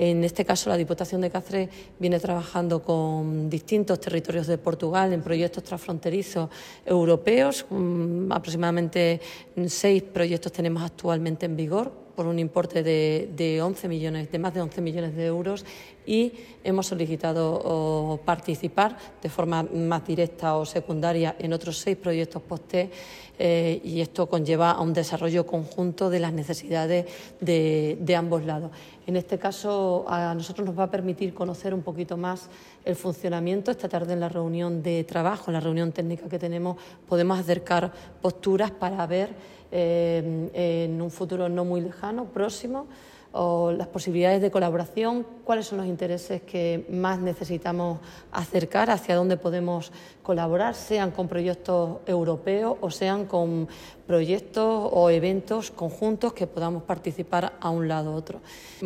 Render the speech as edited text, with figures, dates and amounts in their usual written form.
En este caso, la Diputación de Cáceres viene trabajando con distintos territorios de Portugal en proyectos transfronterizos europeos. Aproximadamente 6 proyectos tenemos actualmente en vigor, por un importe de más de 11 millones de euros, y hemos solicitado participar de forma más directa o secundaria en otros 6 proyectos POSTE, y esto conlleva a un desarrollo conjunto de las necesidades de ambos lados. En este caso, a nosotros nos va a permitir conocer un poquito más el funcionamiento. Esta tarde, en la reunión de trabajo, en la reunión técnica que tenemos, podemos acercar posturas para ver en un futuro no muy lejano, próximo, o las posibilidades de colaboración, cuáles son los intereses que más necesitamos acercar, hacia dónde podemos colaborar, sean con proyectos europeos o sean con proyectos o eventos conjuntos que podamos participar a un lado u otro.